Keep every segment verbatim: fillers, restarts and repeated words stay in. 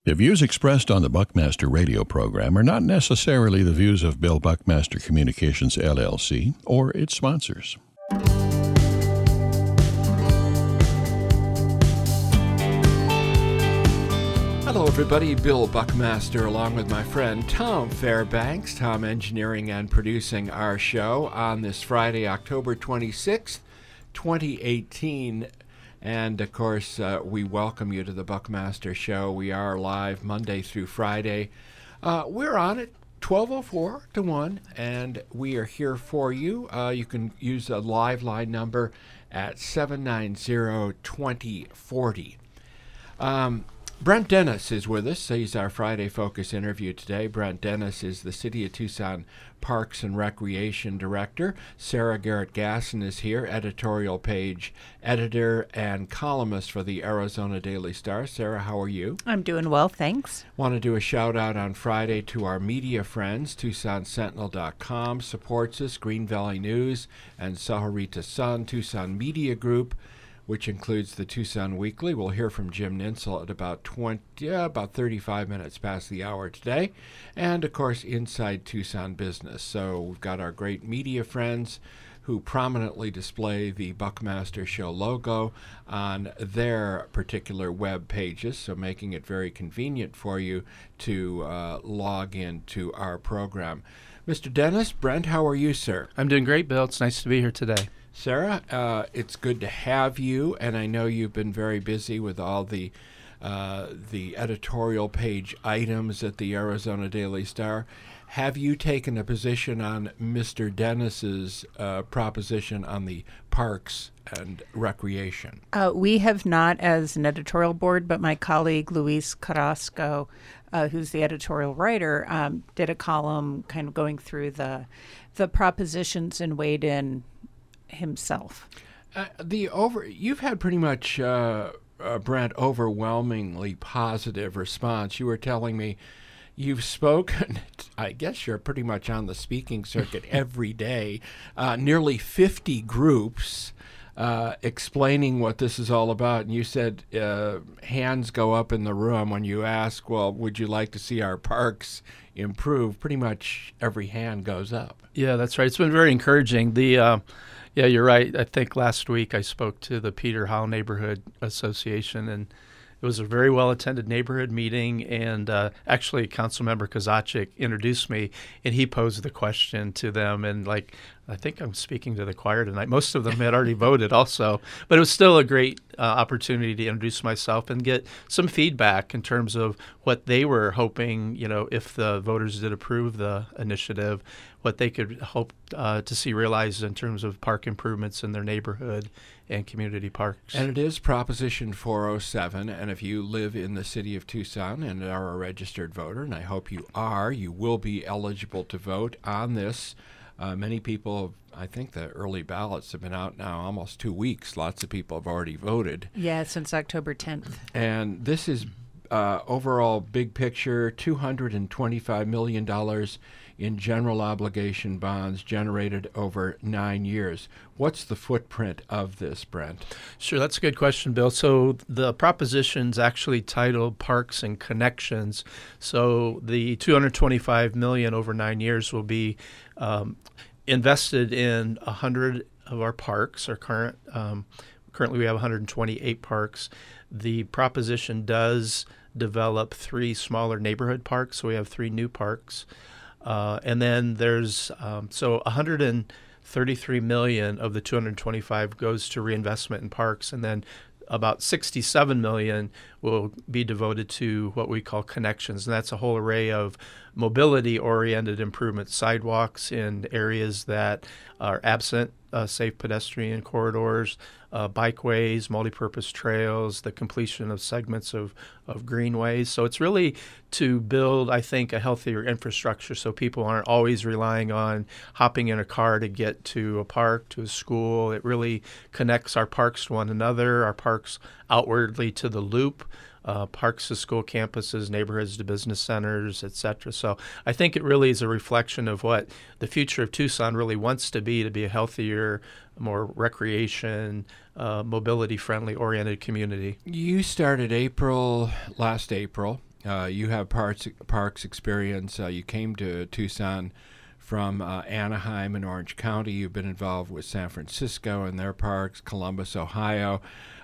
The views expressed on the Buckmaster radio program are not necessarily the views of Bill Buckmaster Communications, L L C, or its sponsors. Hello, everybody. Bill Buckmaster, along with my friend Tom Fairbanks. Tom engineering and producing our show on this Friday, October twenty-sixth, twenty eighteen. And, of course, uh, we welcome you to the Buckmaster Show. We are live Monday through Friday. Uh, we're on at twelve oh four to one, and we are here for you. Uh, you can use the live line number at seven nine zero, two zero four zero. Um, Brent Dennis is with us. He's our Friday Focus interview today. Brent Dennis is the City of Tucson Parks and Recreation Director. Sarah Garrett-Gasson is here, editorial page editor and columnist for the Arizona Daily Star. Sarah, how are you? I'm doing well, thanks. Want to do a shout out on Friday to our media friends. Tucson Sentinel dot com supports us, Green Valley News and Sahuarita Sun, Tucson Media Group, which includes the Tucson Weekly. We'll hear from Jim Ninsel at about twenty, yeah, about thirty-five minutes past the hour today. And, of course, Inside Tucson Business. So we've got our great media friends who prominently display the Buckmaster Show logo on their particular web pages, so making it very convenient for you to uh, log into our program. Mister Dennis, Brent, how are you, sir? I'm doing great, Bill. It's nice to be here today. Sarah, uh, it's good to have you, and I know you've been very busy with all the uh, the editorial page items at the Arizona Daily Star. Have you taken a position on Mister Dennis's uh, proposition on the parks and recreation? Uh, we have not as an editorial board, but my colleague Luis Carrasco, uh, who's the editorial writer, um, did a column kind of going through the the propositions and weighed in himself. Uh, the over you've had pretty much uh, uh, Brent, overwhelmingly positive response. You were telling me you've spoken, I guess you're pretty much on the speaking circuit every day, uh, nearly fifty groups uh, explaining what this is all about. And you said uh, hands go up in the room when you ask, well, would you like to see our parks improve? Pretty much every hand goes up. Yeah, that's right. It's been very encouraging. The uh, Yeah, you're right. I think last week I spoke to the Peter Howe Neighborhood Association, and it was a very well-attended neighborhood meeting, and uh, actually Councilmember Kozaczyk introduced me, and he posed the question to them, and like I think I'm speaking to the choir tonight. Most of them had already voted also, but it was still a great uh, opportunity to introduce myself and get some feedback in terms of what they were hoping, you know, if the voters did approve the initiative, what they could hope uh, to see realized in terms of park improvements in their neighborhood and community parks. And it is Proposition four oh seven, and if you live in the city of Tucson and are a registered voter, and I hope you are, you will be eligible to vote on this. Uh, many people, I think the early ballots have been out now almost two weeks. Lots of people have already voted. Yeah, since October tenth. And this is uh, overall big picture, two hundred twenty-five million dollars in general obligation bonds generated over nine years. What's the footprint of this, Brent? Sure, that's a good question, Bill. So the proposition's actually titled Parks and Connections. So the two hundred twenty-five million dollars over nine years will be um, invested in one hundred of our parks. Our current um, currently we have one hundred twenty-eight parks. The proposition does develop three smaller neighborhood parks, so we have three new parks. Uh, and then there's, um, so one hundred thirty-three million dollars of the two hundred twenty-five goes to reinvestment in parks, and then about sixty-seven million dollars will be devoted to what we call connections, and that's a whole array of mobility-oriented improvements, sidewalks in areas that are absent, uh, safe pedestrian corridors, uh, bikeways, multipurpose trails, the completion of segments of, of greenways. So it's really to build, I think, a healthier infrastructure so people aren't always relying on hopping in a car to get to a park, to a school. It really connects our parks to one another, our parks outwardly to the loop. Uh, parks to school campuses, neighborhoods to business centers, et cetera. So I think it really is a reflection of what the future of Tucson really wants to be, to be a healthier, more recreation, uh, mobility-friendly oriented community. You started April, last April, Uh, you have parks, parks experience. Uh, you came to Tucson from uh, Anaheim and Orange County. You've been involved with San Francisco and their parks, Columbus, Ohio.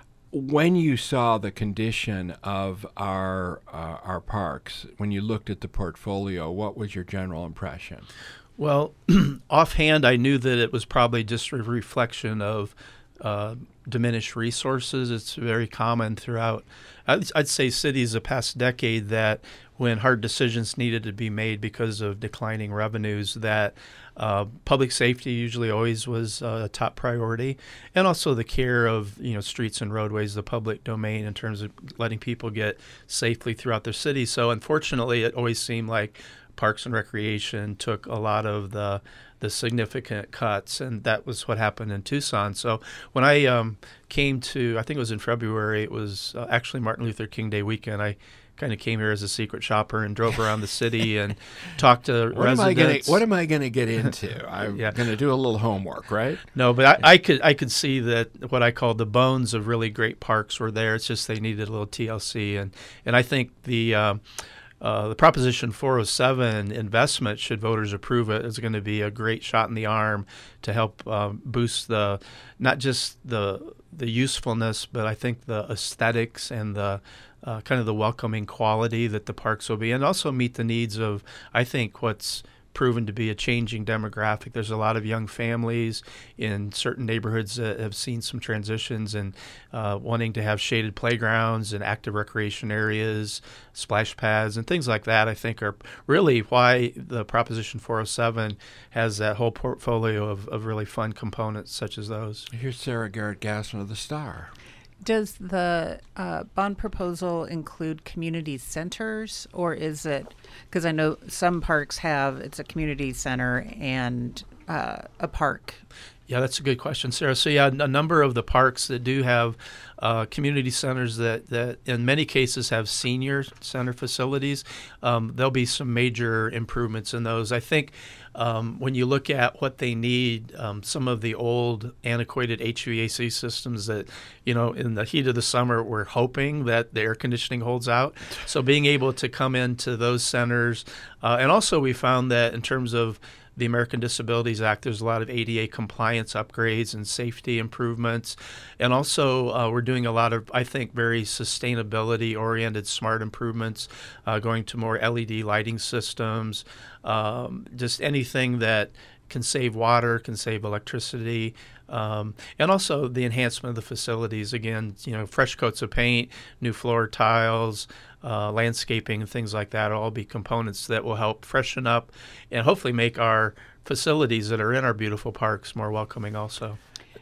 When you saw the condition of our uh, our parks, when you looked at the portfolio, what was your general impression? Well, offhand, I knew that it was probably just a reflection of uh, diminished resources. It's very common throughout, I'd, I'd say, cities the past decade that when hard decisions needed to be made because of declining revenues, that uh, public safety usually always was uh, a top priority, and also the care of you know streets and roadways, the public domain, in terms of letting people get safely throughout their city. So unfortunately, it always seemed like Parks and Recreation took a lot of the the significant cuts, and that was what happened in Tucson. So when I um, came to, I think it was in February, it was uh, actually Martin Luther King Day weekend, I kind of came here as a secret shopper and drove around the city and talked to what residents. Am I gonna, what am I going to get into? I'm yeah. going to do a little homework, right? No, but I, I could I could see that what I call the bones of really great parks were there. It's just they needed a little T L C, and and I think the um, Uh, the Proposition four oh seven investment, should voters approve it, is going to be a great shot in the arm to help um, boost the not just the the usefulness, but I think the aesthetics and the uh, kind of the welcoming quality that the parks will be, and also meet the needs of, I think, what's proven to be a changing demographic. There's a lot of young families in certain neighborhoods that have seen some transitions and uh, wanting to have shaded playgrounds and active recreation areas, splash pads, and things like that, I think are really why the Proposition four oh seven has that whole portfolio of, of really fun components such as those. Here's Sarah Garrett Gassman of the Star. Does the uh, bond proposal include community centers, or is it, because I know some parks have, it's a community center and uh, a park? Yeah, that's a good question, Sarah. So yeah, a number of the parks that do have uh, community centers that, that in many cases have senior center facilities, um, there'll be some major improvements in those. I think um, when you look at what they need, um, some of the old antiquated H V A C systems that, you know, in the heat of the summer, we're hoping that the air conditioning holds out. So being able to come into those centers, uh, and also we found that in terms of the American Disabilities Act, there's a lot of A D A compliance upgrades and safety improvements. And also uh, we're doing a lot of, I think, very sustainability-oriented smart improvements, uh, going to more L E D lighting systems, um, just anything that can save water, can save electricity, um, and also the enhancement of the facilities. Again, you know, fresh coats of paint, new floor tiles, uh, landscaping, and things like that will all be components that will help freshen up and hopefully make our facilities that are in our beautiful parks more welcoming also.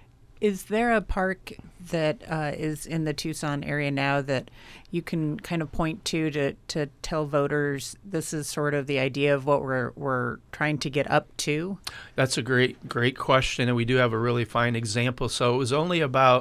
Is there a park that uh, is in the Tucson area now that you can kind of point to, to to tell voters this is sort of the idea of what we're we're trying to get up to? That's a great great question, and we do have a really fine example. So it was only about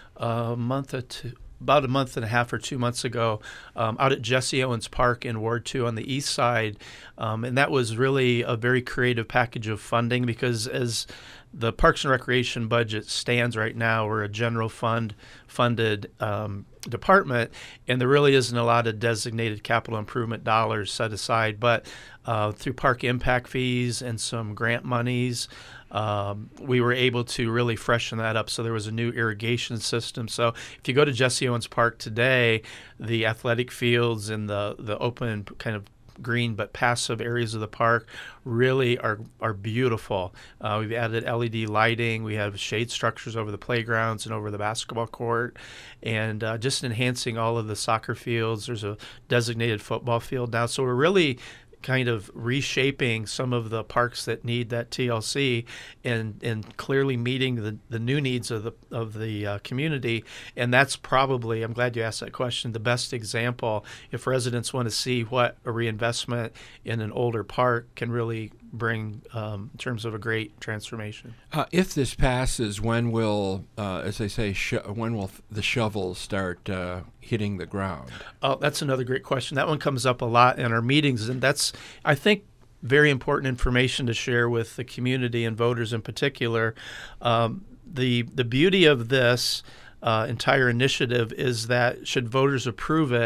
a month or two, about a month and a half or two months ago, um, out at Jesse Owens Park in Ward two on the east side, um, and that was really a very creative package of funding, because as the Parks and Recreation budget stands right now, we're a general fund funded um, department, and there really isn't a lot of designated capital improvement dollars set aside. But uh, through park impact fees and some grant monies, um, we were able to really freshen that up. So there was a new irrigation system. So if you go to Jesse Owens Park today, the athletic fields and the, the open kind of green but passive areas of the park really are are beautiful. Uh, we've added L E D lighting. We have shade structures over the playgrounds and over the basketball court, and uh, just enhancing all of the soccer fields. There's a designated football field now. So we're really kind of reshaping some of the parks that need that T L C, and and clearly meeting the, the new needs of the of the uh, community. And that's probably, I'm glad you asked that question, the best example if residents want to see what a reinvestment in an older park can really bring um, in terms of a great transformation. Uh, if this passes, when will, uh, as they say, sh- when will the shovels start uh, hitting the ground? Oh, that's another great question. That one comes up a lot in our meetings, and that's, I think, very important information to share with the community and voters in particular. Um, the the beauty of this Uh, entire initiative is that should voters approve it,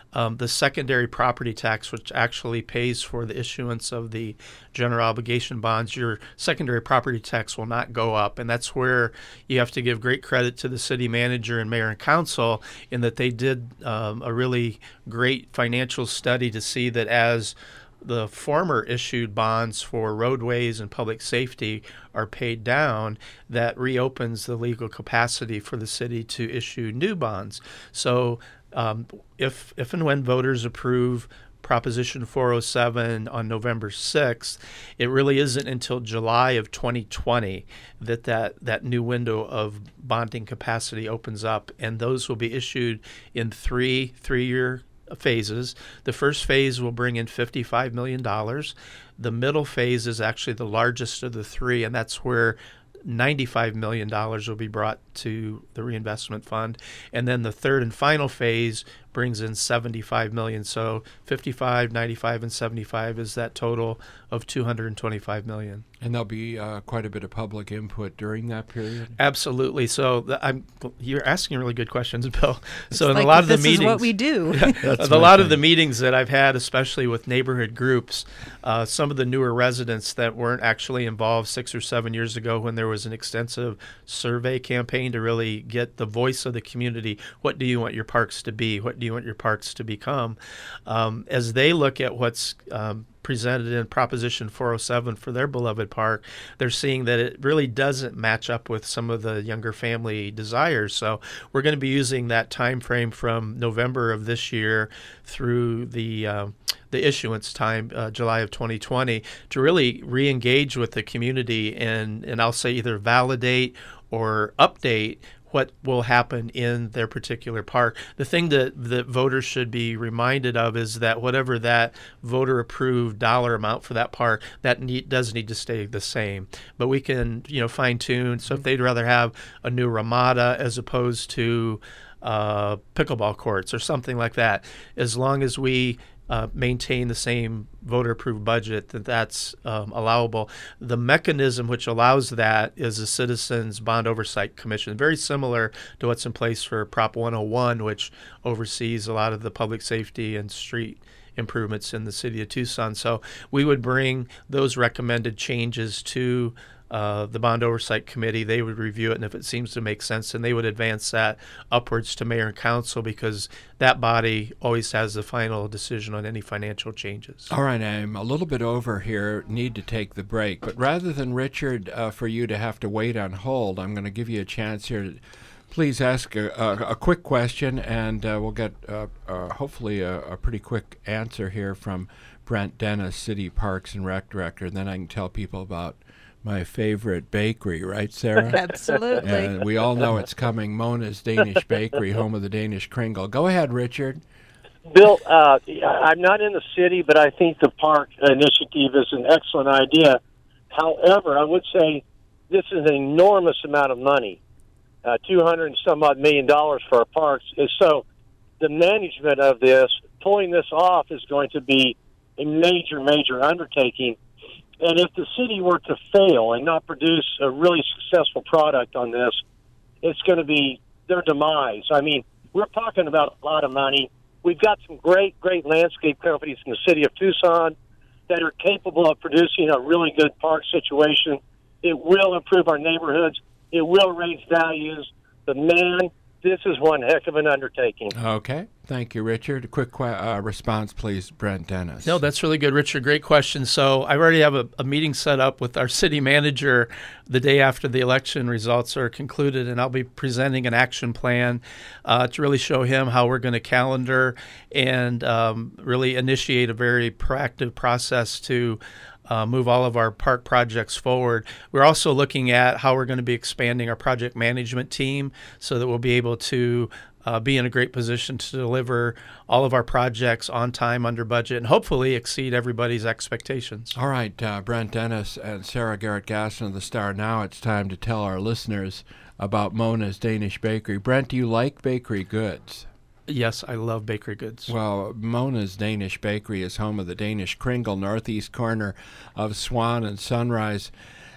um, the secondary property tax, which actually pays for the issuance of the general obligation bonds, your secondary property tax will not go up. And that's where you have to give great credit to the city manager and mayor and council in that they did um, a really great financial study to see that as the former issued bonds for roadways and public safety are paid down, that reopens the legal capacity for the city to issue new bonds. So um, if if and when voters approve Proposition four oh seven on November sixth, it really isn't until July of twenty twenty that, that that new window of bonding capacity opens up, and those will be issued in three three-year phases. The first phase will bring in fifty-five million dollars. The middle phase is actually the largest of the three, and that's where ninety-five million dollars will be brought to the reinvestment fund. And then the third and final phase brings in seventy-five million dollars. So fifty-five, ninety-five, and seventy-five is that total of two hundred twenty-five million dollars. And there'll be uh, quite a bit of public input during that period? Absolutely. So the, I'm, you're asking really good questions, Bill. It's so in like a lot of the this meetings, is what we do. a lot of the meetings that I've had, especially with neighborhood groups, uh, some of the newer residents that weren't actually involved six or seven years ago when there was an extensive survey campaign to really get the voice of the community. What do you want your parks to be? What do you want your parks to become? Um, as they look at what's um, presented in Proposition four oh seven for their beloved park, they're seeing that it really doesn't match up with some of the younger family desires. So we're going to be using that time frame from November of this year through the um, the issuance time, uh, July of twenty twenty, to really re-engage with the community and, and I'll say either validate or update what will happen in their particular park. The thing that, that voters should be reminded of is that whatever that voter-approved dollar amount for that park, that need, does need to stay the same. But we can, you know, fine-tune. So if they'd rather have a new Ramada as opposed to uh, pickleball courts or something like that, as long as we Uh, maintain the same voter-approved budget, that that's um, allowable. The mechanism which allows that is the Citizens Bond Oversight Commission, very similar to what's in place for Prop one oh one, which oversees a lot of the public safety and street improvements in the city of Tucson. So we would bring those recommended changes to Uh, the Bond Oversight Committee. They would review it, and if it seems to make sense, then they would advance that upwards to mayor and council, because that body always has the final decision on any financial changes. All right, I'm a little bit over here, need to take the break, but rather than, Richard, uh, for you to have to wait on hold, I'm going to give you a chance here to please ask a, a, a quick question, and uh, we'll get uh, uh, hopefully a, a pretty quick answer here from Brent Dennis, City Parks and Rec Director, and then I can tell people about my favorite bakery, right, Sarah? Absolutely. And we all know it's coming, Mona's Danish Bakery, home of the Danish Kringle. Go ahead, Richard. Bill, uh, I'm not in the city, but I think the park initiative is an excellent idea. However, I would say this is an enormous amount of money, uh, two hundred and some odd million dollars for our parks. And so the management of this, pulling this off, is going to be a major, major undertaking. And if the city were to fail and not produce a really successful product on this, it's going to be their demise. I mean, we're talking about a lot of money. We've got some great, great landscape companies in the city of Tucson that are capable of producing a really good park situation. It will improve our neighborhoods. It will raise values. But, man, this is one heck of an undertaking. Okay. Thank you, Richard. A quick que- uh, response, please, Brent Dennis. No, that's really good, Richard. Great question. So I already have a, a meeting set up with our city manager the day after the election results are concluded, and I'll be presenting an action plan uh, to really show him how we're going to calendar and um, really initiate a very proactive process to Uh, move all of our park projects forward. We're also looking at how we're going to be expanding our project management team so that we'll be able to uh, be in a great position to deliver all of our projects on time, under budget, and hopefully exceed everybody's expectations. All right, uh, Brent Dennis and Sarah Garrett-Gaston of the Star. Now it's time to tell our listeners about Mona's Danish Bakery. Brent, do you like bakery goods? Yes, I love bakery goods. Well, Mona's Danish Bakery is home of the Danish Kringle, northeast corner of Swan and Sunrise.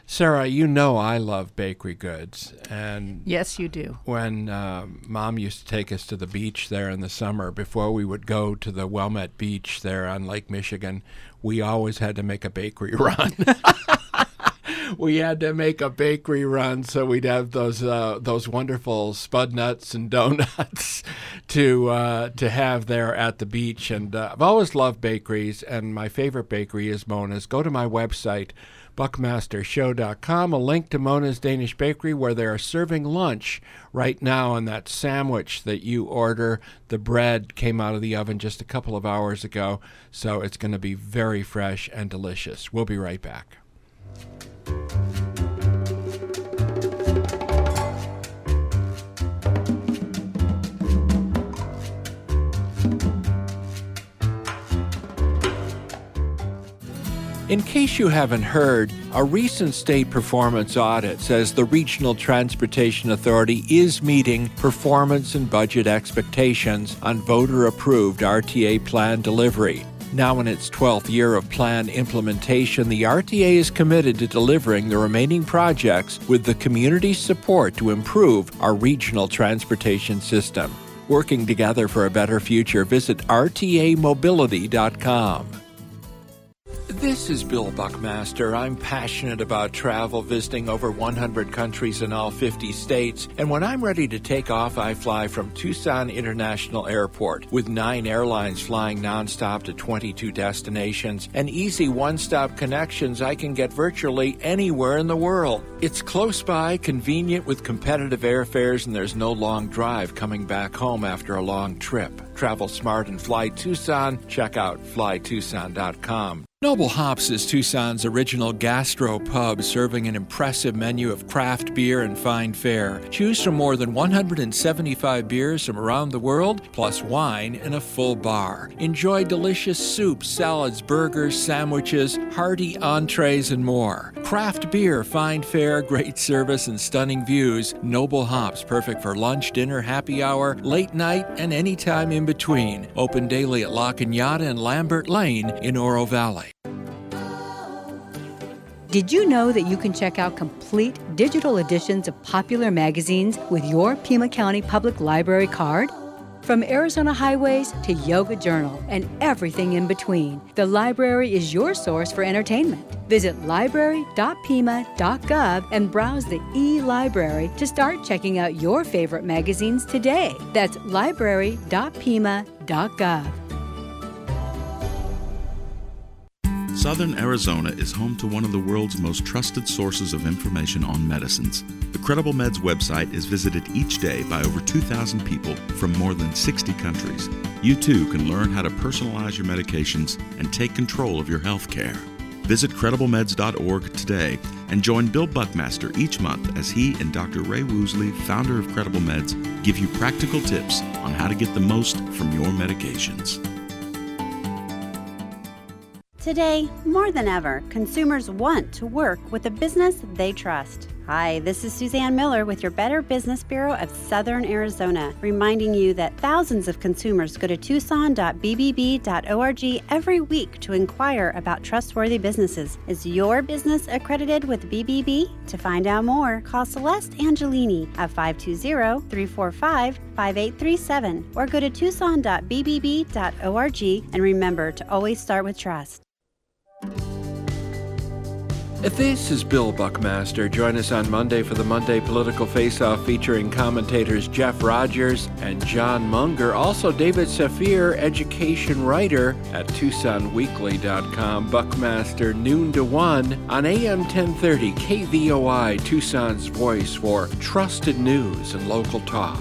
Sarah, you know I love bakery goods. And Yes, you do. when um, Mom used to take us to the beach there in the summer, before we would go to the Wilmette Beach there on Lake Michigan, we always had to make a bakery run. We had to make a bakery run, so we'd have those uh, those wonderful spud nuts and donuts to uh, to have there at the beach. And uh, I've always loved bakeries, and my favorite bakery is Mona's. Go to my website, buckmaster show dot com, a link to Mona's Danish Bakery, where they are serving lunch right now. And that sandwich that you order, the bread came out of the oven just a couple of hours ago, so it's going to be very fresh and delicious. We'll be right back. In case you haven't heard, a recent state performance audit says the Regional Transportation Authority is meeting performance and budget expectations on voter-approved R T A plan delivery. Now in its twelfth year of plan implementation, the R T A is committed to delivering the remaining projects with the community's support to improve our regional transportation system. Working together for a better future, visit R T A mobility dot com. This is Bill Buckmaster. I'm passionate about travel, visiting over one hundred countries in all fifty states. And when I'm ready to take off, I fly from Tucson International Airport. With nine airlines flying nonstop to twenty-two destinations and easy one-stop connections, I can get virtually anywhere in the world. It's close by, convenient with competitive airfares, and there's no long drive coming back home after a long trip. Travel smart and fly Tucson. Check out fly tucson dot com. Noble Hops is Tucson's original gastro pub, serving an impressive menu of craft beer and fine fare. Choose from more than one hundred seventy-five beers from around the world, plus wine and a full bar. Enjoy delicious soups, salads, burgers, sandwiches, hearty entrees, and more. Craft beer, fine fare, great service, and stunning views. Noble Hops, perfect for lunch, dinner, happy hour, late night, and any time in between. Open daily at La Cañada and Lambert Lane in Oro Valley. Did you know that you can check out complete digital editions of popular magazines with your Pima County Public Library card? From Arizona Highways to Yoga Journal and everything in between, the library is your source for entertainment. Visit library dot pima dot gov and browse the e-library to start checking out your favorite magazines today. That's library dot pima dot gov. Southern Arizona is home to one of the world's most trusted sources of information on medicines. The Credible Meds website is visited each day by over two thousand people from more than sixty countries. You too can learn how to personalize your medications and take control of your health care. Visit credible meds dot org today and join Bill Buckmaster each month as he and Doctor Ray Woosley, founder of Credible Meds, give you practical tips on how to get the most from your medications. Today, more than ever, consumers want to work with a business they trust. Hi, this is Suzanne Miller with your Better Business Bureau of Southern Arizona, reminding you that thousands of consumers go to tucson dot b b b dot org every week to inquire about trustworthy businesses. Is your business accredited with B B B? To find out more, call Celeste Angelini at five two zero, three four five, five eight three seven or go to tucson dot b b b dot org, and remember to always start with trust. This is Bill Buckmaster. Join us on Monday for the Monday Political Face-Off featuring commentators Jeff Rogers and John Munger. Also, David Safir, education writer at tucson weekly dot com. Buckmaster, noon to one on A M ten thirty K V O I, Tucson's voice for trusted news and local talk.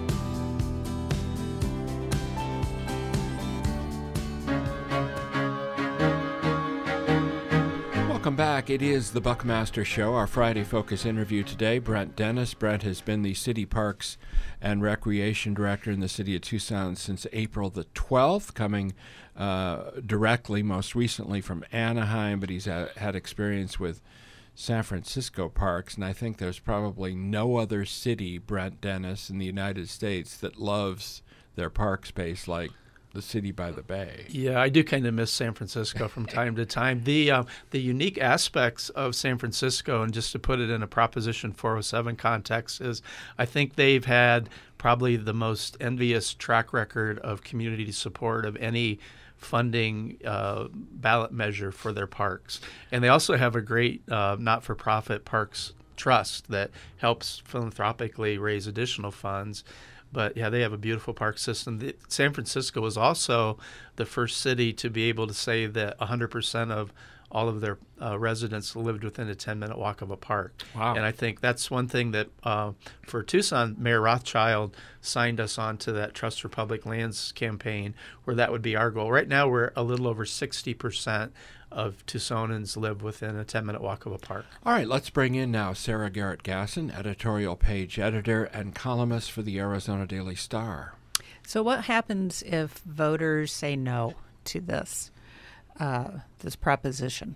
Welcome back. It is the Buckmaster Show, our Friday Focus interview today. Brent Dennis. Brent has been the City Parks and Recreation Director in the city of Tucson since April the twelfth, coming uh, directly, most recently, from Anaheim, but he's had, had experience with San Francisco parks, and I think there's probably no other city, Brent Dennis, in the United States that loves their park space like the city by the bay. Yeah, I do kind of miss San Francisco from time to time. The uh, the unique aspects of San Francisco, and just to put it in a Proposition four oh seven context, is I think they've had probably the most envious track record of community support of any funding uh, ballot measure for their parks. And they also have a great uh, not-for-profit parks trust that helps philanthropically raise additional funds. But yeah, they have a beautiful park system. The, San Francisco was also the first city to be able to say that one hundred percent of all of their uh, residents lived within a ten-minute walk of a park. Wow. And I think that's one thing that uh, for Tucson, Mayor Rothschild signed us on to that Trust for Public Lands campaign, where that would be our goal. Right now, we're a little over sixty percent of Tucsonans live within a ten-minute walk of a park. All right, let's bring in now Sarah Garrett-Gasson, editorial page editor and columnist for the Arizona Daily Star. So what happens if voters say no to this, uh, this proposition?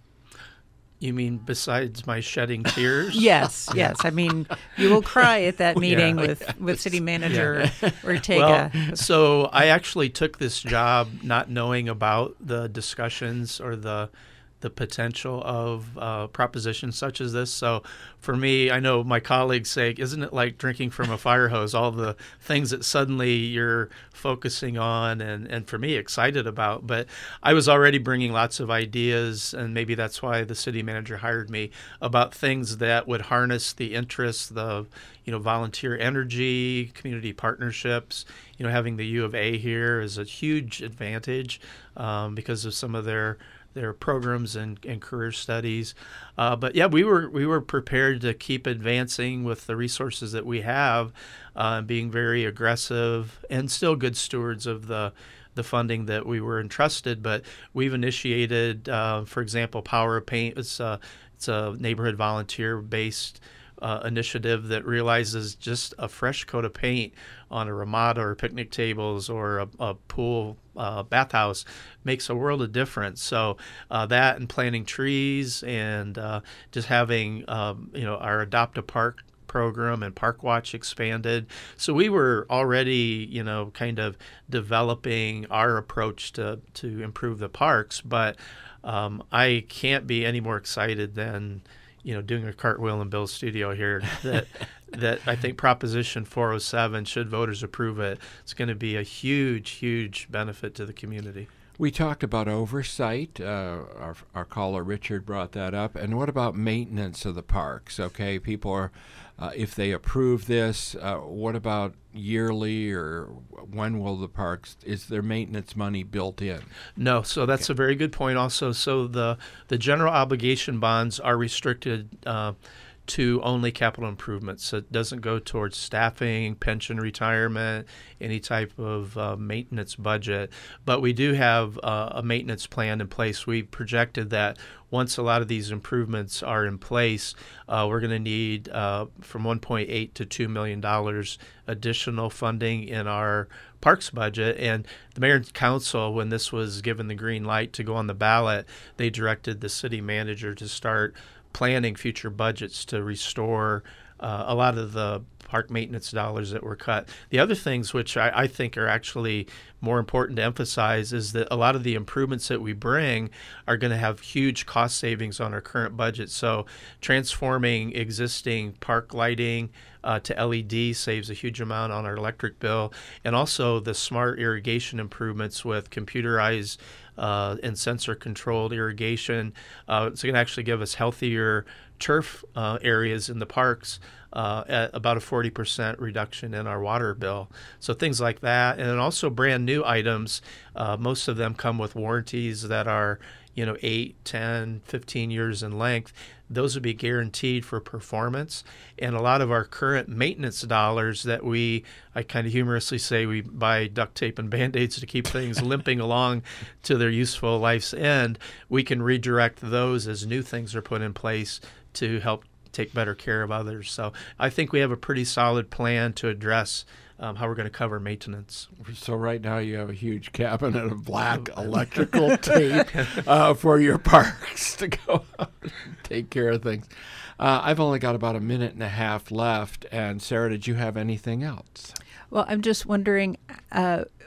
You mean besides my shedding tears? Yes, yes. I mean, you will cry at that meeting Yeah, with, yes. with City Manager Ortega. Well, so I actually took this job not knowing about the discussions or the the potential of uh, propositions such as this. So for me, I know my colleagues say, isn't it like drinking from a fire hose, all the things that suddenly you're focusing on and, and for me, excited about. But I was already bringing lots of ideas, and maybe that's why the city manager hired me, about things that would harness the interest, the you know, volunteer energy, community partnerships. You know, having the U of A here is a huge advantage um, because of some of their their programs and, and career studies. Uh, but yeah, we were we were prepared to keep advancing with the resources that we have, uh, being very aggressive and still good stewards of the the funding that we were entrusted. But we've initiated, uh, for example, Power of Paint. It's a, it's a neighborhood volunteer-based Uh, initiative that realizes just a fresh coat of paint on a ramada or picnic tables or a, a pool uh, bathhouse makes a world of difference. So uh, that and planting trees and uh, just having um, you know our Adopt a Park program and Park Watch expanded. So we were already you know kind of developing our approach to to improve the parks, but um, I can't be any more excited than you know, doing a cartwheel in Bill's studio here, that that I think Proposition four oh seven, should voters approve it, it's going to be a huge, huge benefit to the community. We talked about oversight. Uh, our, our caller Richard brought that up. And what about maintenance of the parks? Okay, people are, uh, if they approve this, uh, what about yearly or when will the parks, is there maintenance money built in? No, so that's okay. A very good point also. So the, the general obligation bonds are restricted uh, to only capital improvements. So it doesn't go towards staffing, pension retirement, any type of uh, maintenance budget. But we do have uh, a maintenance plan in place. We projected that once a lot of these improvements are in place, uh, we're going to need uh, from one point eight to two million dollars additional funding in our parks budget. And the mayor and council, when this was given the green light to go on the ballot, they directed the city manager to start planning future budgets to restore uh, a lot of the park maintenance dollars that were cut. The other things which I, I think are actually more important to emphasize is that a lot of the improvements that we bring are going to have huge cost savings on our current budget. So transforming existing park lighting uh, to L E D saves a huge amount on our electric bill. And also the smart irrigation improvements with computerized Uh, and sensor-controlled irrigation. Uh, it's going to actually give us healthier turf uh, areas in the parks uh, at about a forty percent reduction in our water bill. So things like that. And then also brand new items. Uh, most of them come with warranties that are you know, eight, ten, fifteen years in length. Those would be guaranteed for performance. And a lot of our current maintenance dollars that we, I kind of humorously say we buy duct tape and Band-Aids to keep things limping along to their useful life's end, we can redirect those as new things are put in place to help take better care of others. So I think we have a pretty solid plan to address Um, how we're going to cover maintenance. So right now you have a huge cabinet of black electrical tape uh, for your parks to go out and take care of things. Uh, I've only got about a minute and a half left. And Sarah, did you have anything else? Well, I'm just wondering, uh,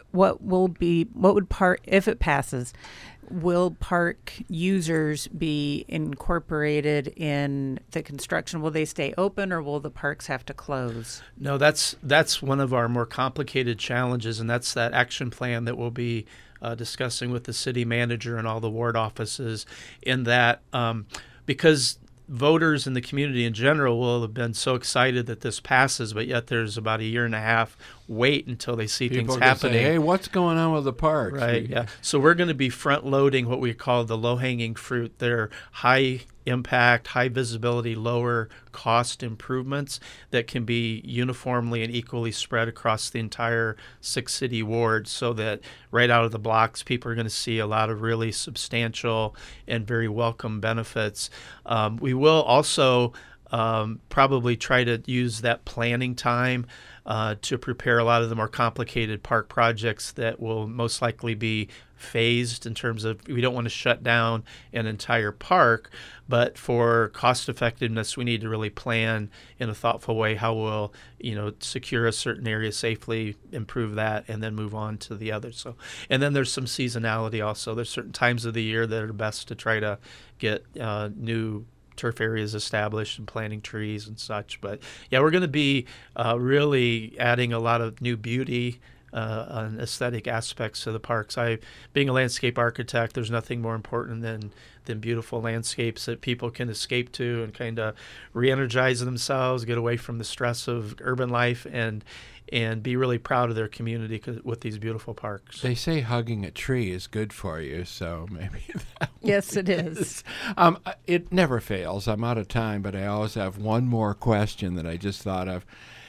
what will be, what would park, if it passes, will park users be incorporated in the construction? Will they stay open, or will the parks have to close? No, that's that's one of our more complicated challenges, and that's that action plan that we'll be uh, discussing with the city manager and all the ward offices, in that um, because voters in the community in general will have been so excited that this passes, but yet there's about a year and a half wait until they see People things happening. Say, hey, what's going on with the parks? Right, yeah. So we're going to be front-loading what we call the low-hanging fruit. They're high impact, high visibility, lower cost improvements that can be uniformly and equally spread across the entire six city wards, so that right out of the blocks, people are going to see a lot of really substantial and very welcome benefits. Um, we will also um, probably try to use that planning time uh, to prepare a lot of the more complicated park projects that will most likely be phased, in terms of, we don't want to shut down an entire park, but for cost effectiveness, we need to really plan in a thoughtful way how we'll, you know, secure a certain area safely, improve that, and then move on to the others. So, and then there's some seasonality also. There's certain times of the year that are best to try to get uh, new turf areas established and planting trees and such. But yeah, we're going to be uh, really adding a lot of new beauty Uh, and aesthetic aspects to the parks. I, being a landscape architect, there's nothing more important than than beautiful landscapes that people can escape to and kind of re-energize themselves, get away from the stress of urban life, and and be really proud of their community with these beautiful parks. They say hugging a tree is good for you, so maybe that Yes, it is. um, it never fails. I'm out of time, but I always have one more question that I just thought of.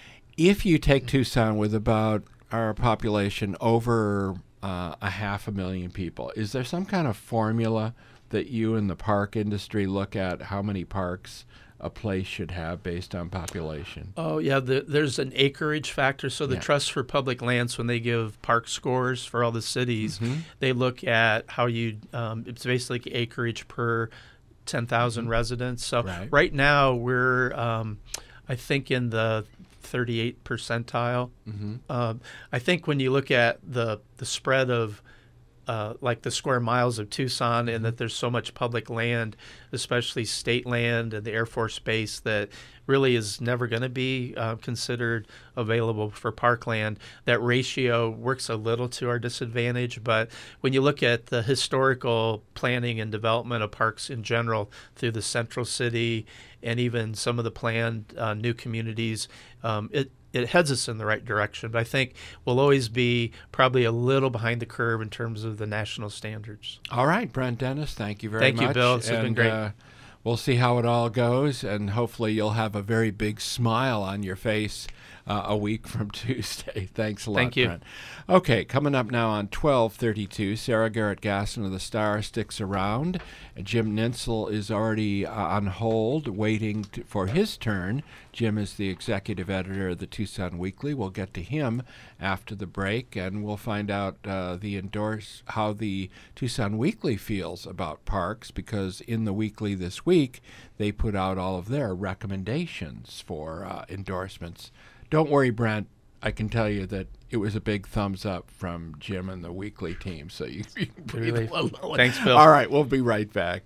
If you take Tucson with about our population over uh, a half a million people, is there some kind of formula that you in the park industry look at how many parks a place should have based on population? Oh, yeah, the, there's an acreage factor. So the Yeah. Trust for Public Lands, when they give park scores for all the cities, Mm-hmm. they look at how you, um, it's basically acreage per ten thousand mm-hmm. residents. So Right. right now we're, um, I think, in the thirty-eight percentile. Mm-hmm. Um, I think when you look at the the spread of uh, like the square miles of Tucson, and that there's so much public land, especially state land and the Air Force Base, that really is never going to be uh, considered available for parkland. That ratio works a little to our disadvantage, but when you look at the historical planning and development of parks in general through the central city and even some of the planned uh, new communities, um, it it heads us in the right direction. But I think we'll always be probably a little behind the curve in terms of the national standards. All right, Brent Dennis, thank you very Thank much. you, Bill. It's and, been great. Uh, we'll see how it all goes, and hopefully you'll have a very big smile on your face uh, a week from Tuesday. Thanks a lot, Thank you. Brent. Okay, coming up now on twelve thirty-two, Sarah Garrett-Gasson of the Star sticks around. Jim Nintzel is already uh, on hold, waiting to, for his turn. Jim is the executive editor of the Tucson Weekly. We'll get to him after the break, and we'll find out uh, the endorse how the Tucson Weekly feels about parks, because in the Weekly this week, they put out all of their recommendations for uh, endorsements. Don't worry, Brent. I can tell you that it was a big thumbs up from Jim and the Weekly team, so you, you can breathe Really? a little. Thanks, Bill. All right, we'll be right back.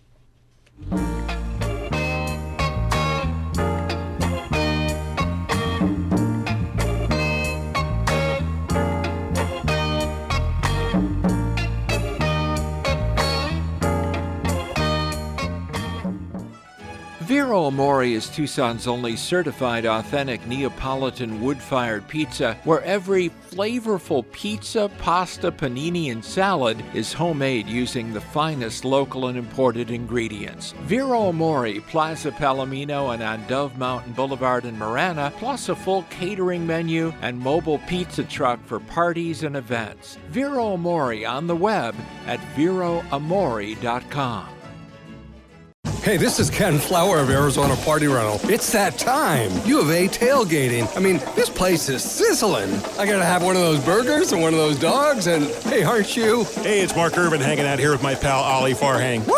Vero Amore is Tucson's only certified authentic Neapolitan wood-fired pizza, where every flavorful pizza, pasta, panini, and salad is homemade using the finest local and imported ingredients. Vero Amore, Plaza Palomino, and on Dove Mountain Boulevard in Marana, plus a full catering menu and mobile pizza truck for parties and events. Vero Amore on the web at vero amore dot com. Hey, this is Ken Flower of Arizona Party Rental. It's that time. U of A tailgating. I mean, this place is sizzling. I gotta have one of those burgers and one of those dogs, and hey, aren't you? Hey, it's Mark Irvin hanging out here with my pal Ollie Farhang. Woo!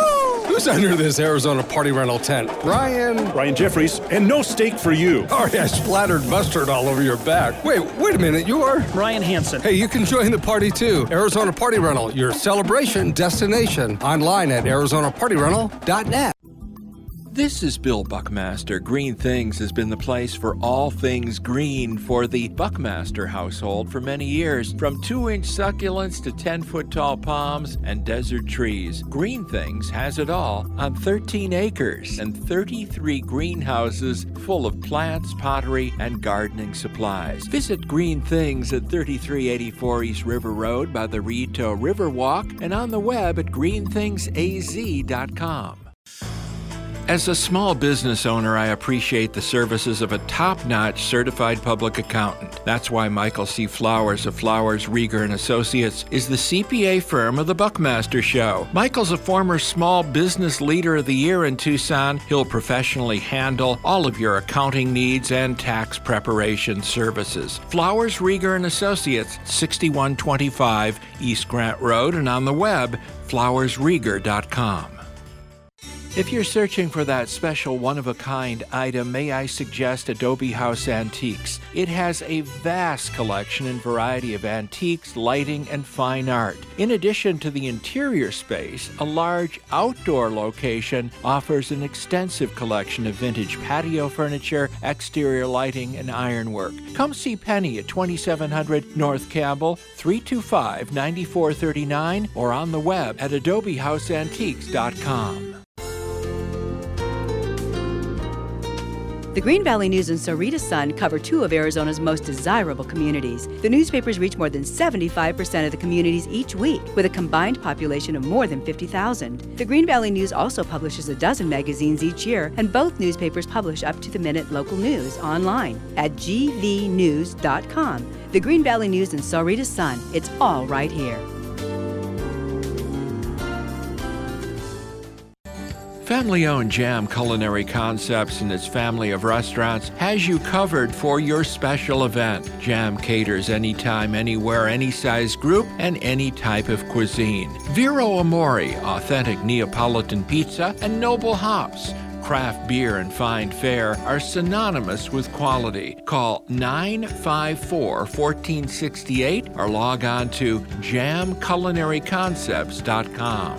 Who's under this Arizona party rental tent? Ryan? Ryan Jeffries, and no steak for you. Oh, yeah, splattered mustard all over your back. Wait, wait a minute, you are? Ryan Hansen. Hey, you can join the party too. Arizona Party Rental, your celebration destination. Online at arizona party rental dot net. This is Bill Buckmaster. Green Things has been the place for all things green for the Buckmaster household for many years. From two-inch succulents to ten-foot-tall palms and desert trees, Green Things has it all on thirteen acres and thirty-three greenhouses full of plants, pottery, and gardening supplies. Visit Green Things at thirty-three eighty-four East River Road by the Rito Riverwalk and on the web at green things a z dot com. As a small business owner, I appreciate the services of a top-notch certified public accountant. That's why Michael C. Flowers of Flowers, Rieger and Associates is the C P A firm of the Buckmaster Show. Michael's a former Small Business Leader of the Year in Tucson. He'll professionally handle all of your accounting needs and tax preparation services. Flowers, Rieger and Associates, sixty-one twenty-five East Grant Road, and on the web, flowers rieger dot com. If you're searching for that special one-of-a-kind item, may I suggest Adobe House Antiques. It has a vast collection and variety of antiques, lighting, and fine art. In addition to the interior space, a large outdoor location offers an extensive collection of vintage patio furniture, exterior lighting, and ironwork. Come see Penny at twenty-seven hundred North Campbell, three two five, nine four three nine, or on the web at adobe house antiques dot com. The Green Valley News and Sahuarita Sun cover two of Arizona's most desirable communities. The newspapers reach more than seventy-five percent of the communities each week, with a combined population of more than fifty thousand. The Green Valley News also publishes a dozen magazines each year, and both newspapers publish up-to-the-minute local news online at g v news dot com. The Green Valley News and Sahuarita Sun, it's all right here. Family-owned Jam Culinary Concepts and its family of restaurants has you covered for your special event. Jam caters anytime, anywhere, any size group, and any type of cuisine. Vero Amore, authentic Neapolitan pizza, and Noble Hops. Craft beer and fine fare are synonymous with quality. Call nine five four, one four six eight or log on to jam culinary concepts dot com.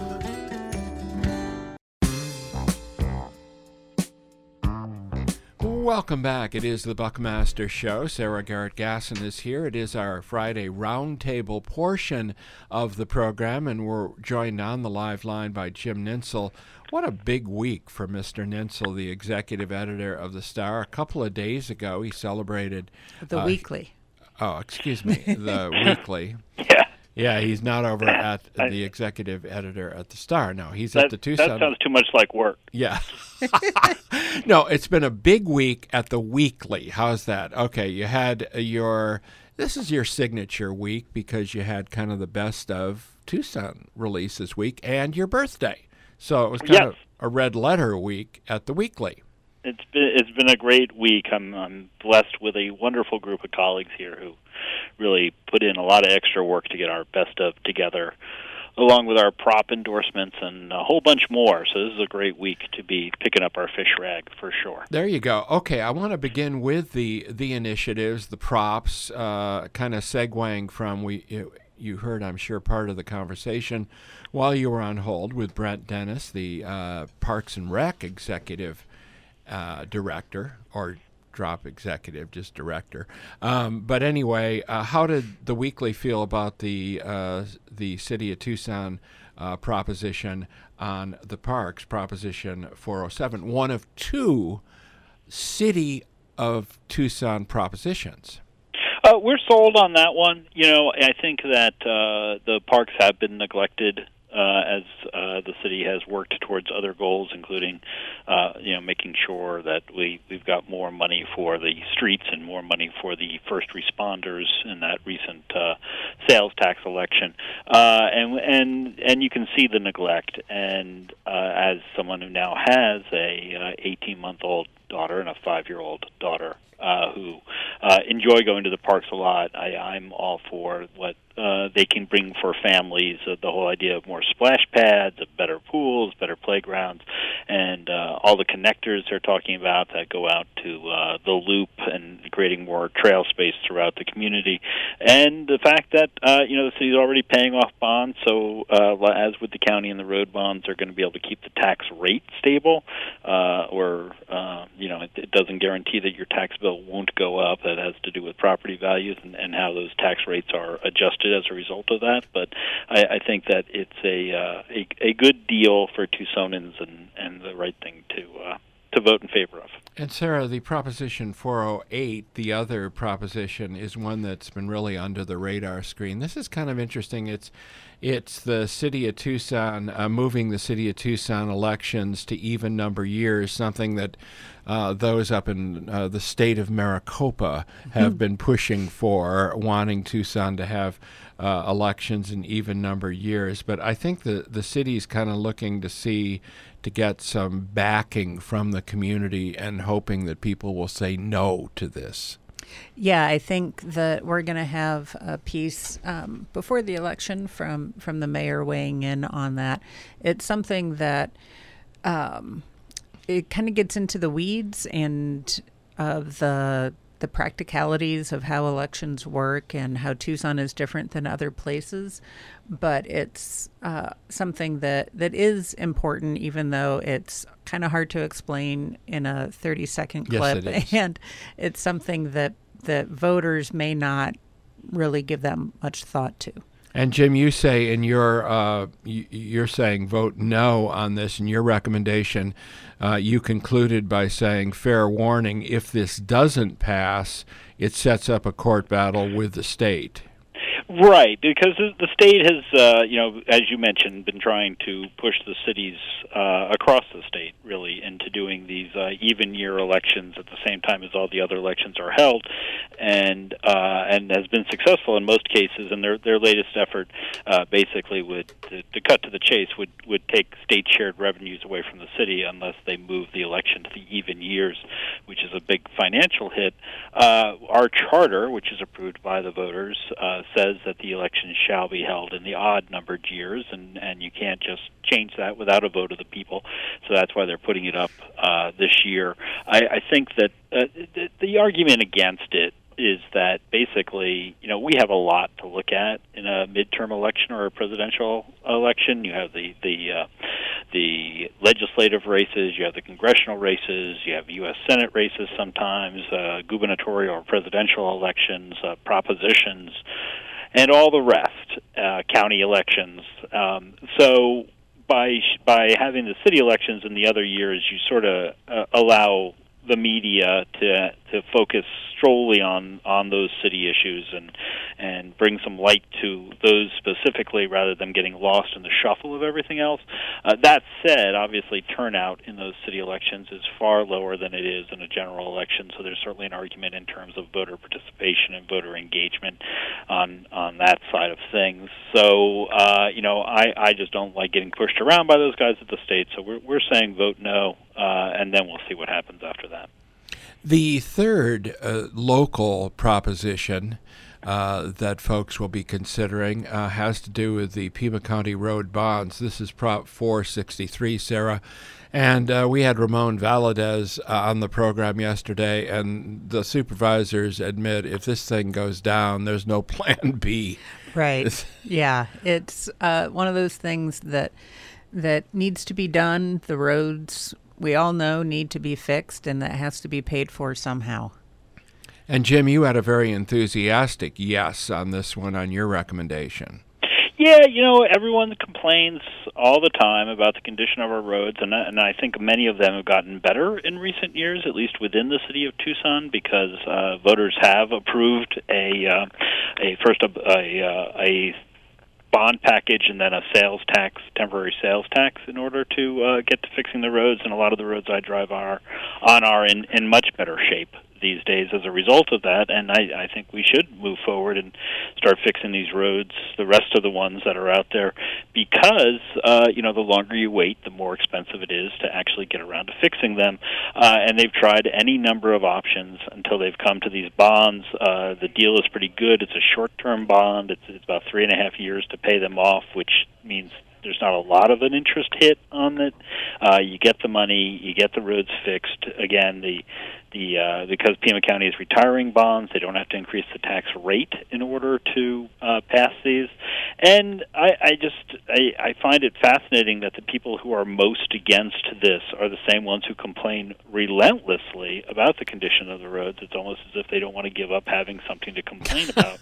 Welcome back. It is the Buckmaster Show. Sarah Garrett Gasson is here. It is our Friday roundtable portion of the program, and we're joined on the live line by Jim Ninsel. What a big week for Mister Ninsel, the executive editor of the Star. A couple of days ago, he celebrated The uh, Weekly. Oh, excuse me, the Weekly. Yeah. Yeah, he's not over at the executive editor at the Star. No, he's that, at the Tucson. That sounds too much like work. Yeah. No, it's been a big week at the Weekly. How's that? Okay, you had your, this is your signature week because you had kind of the best of Tucson release this week and your birthday. So it was kind yes. of a red letter week at the Weekly. It's been it's been a great week. I'm I'm blessed with a wonderful group of colleagues here who really put in a lot of extra work to get our best of together, along with our prop endorsements and a whole bunch more. So this is a great week to be picking up our fish rag for sure. There you go. Okay, I want to begin with the the initiatives, the props, uh, kind of segueing from we. You, you heard, I'm sure, part of the conversation while you were on hold with Brent Dennis, the uh, Parks and Rec executive Uh, director, or drop executive, just director. Um, but anyway, uh, how did the Weekly feel about the uh, the City of Tucson uh, proposition on the parks, Proposition four oh seven, one of two City of Tucson propositions? Uh, we're sold on that one. You know, I think that uh, the parks have been neglected Uh, as uh, the city has worked towards other goals, including, uh, you know, making sure that we, we've got more money for the streets and more money for the first responders in that recent uh, sales tax election. Uh, and and and you can see the neglect. And uh, as someone who now has a eighteen-month-old daughter and a five-year-old daughter uh, who uh, enjoy going to the parks a lot, I, I'm all for what uh, they can bring for families, uh, the whole idea of more splash pads, of better pools, better playgrounds, and uh, all the connectors they're talking about that go out to uh, the loop and creating more trail space throughout the community, and the fact that uh, you know the city's already paying off bonds, so uh, as with the county and the road bonds, they're going to be able to keep the tax rate stable, uh, or uh, you know it, it doesn't guarantee that your tax bill won't go up. That has to do with property values and, and how those tax rates are adjusted as a result of that. But I, I think that it's a, uh, a a good deal for Tucsonans and, and the right thing to uh, to vote in favor of. And Sarah, the Proposition four oh eight, the other proposition, is one that's been really under the radar screen. This is kind of interesting. It's it's the city of Tucson uh, moving the city of Tucson elections to even number years, something that uh, those up in uh, the state of Maricopa have mm-hmm. been pushing for, wanting Tucson to have uh, elections in even number years. But I think the the city's kind of looking to see to get some backing from the community and hoping that people will say no to this. Yeah, I think that we're going to have a piece um, before the election from, from the mayor weighing in on that. It's something that um, it kind of gets into the weeds and of the the practicalities of how elections work and how Tucson is different than other places. But it's uh, something that, that is important, even though it's kind of hard to explain in a thirty-second clip. Yes, it is. And it's something that, that voters may not really give that much thought to. And Jim, you say in your uh, you're saying vote no on this. In your recommendation, uh, you concluded by saying, fair warning, if this doesn't pass, it sets up a court battle with the state. Right, because the state has, uh, you know, as you mentioned, been trying to push the cities uh, across the state, really, into doing these uh, even-year elections at the same time as all the other elections are held, and uh, and has been successful in most cases. And their their latest effort, uh, basically, would to, to cut to the chase, would would take state-shared revenues away from the city unless they move the election to the even years, which is a big financial hit. Uh, our charter, which is approved by the voters, uh, says that the elections shall be held in the odd-numbered years, and, and you can't just change that without a vote of the people. So that's why they're putting it up uh, this year. I, I think that uh, the, the argument against it is that basically, you know, we have a lot to look at in a midterm election or a presidential election. You have the the uh, the legislative races, you have the congressional races, you have U S Senate races sometimes, uh, gubernatorial or presidential elections, uh, propositions, and all the rest, uh, county elections. Um, so by by having the city elections in the other years, you sort of uh, allow the media to to focus solely on, on those city issues and and bring some light to those specifically rather than getting lost in the shuffle of everything else. Uh, that said, obviously turnout in those city elections is far lower than it is in a general election, so there's certainly an argument in terms of voter participation and voter engagement on on that side of things. So, uh, you know, I, I just don't like getting pushed around by those guys at the state, so we're, we're saying vote no, uh, and then we'll see what happens after that. The third uh, local proposition uh, that folks will be considering uh, has to do with the Pima County road bonds. This is Prop four sixty-three, Sarah. And uh, we had Ramon Valadez uh, on the program yesterday, and the supervisors admit if this thing goes down, there's no plan B. Right. Yeah. It's uh, one of those things that that needs to be done. The roads, we all know, need to be fixed, and that has to be paid for somehow. And Jim, you had a very enthusiastic yes on this one on your recommendation. Yeah, you know, everyone complains all the time about the condition of our roads, and, and I think many of them have gotten better in recent years, at least within the city of Tucson, because uh, voters have approved a, uh, a first a, a, a bond package and then a sales tax, temporary sales tax, in order to uh, get to fixing the roads. And a lot of the roads I drive are on are in, in much better shape these days as a result of that, and I, I think we should move forward and start fixing these roads, the rest of the ones that are out there, because uh, you know, the longer you wait, the more expensive it is to actually get around to fixing them. Uh, and they've tried any number of options until they've come to these bonds. Uh, the deal is pretty good. It's a short-term bond. It's, it's about three and a half years to pay them off, which means there's not a lot of an interest hit on it. Uh, you get the money, you get the roads fixed. Again, the the uh, because Pima County is retiring bonds, they don't have to increase the tax rate in order to uh, pass these. And I, I just I, I find it fascinating that the people who are most against this are the same ones who complain relentlessly about the condition of the roads. It's almost as if they don't want to give up having something to complain about.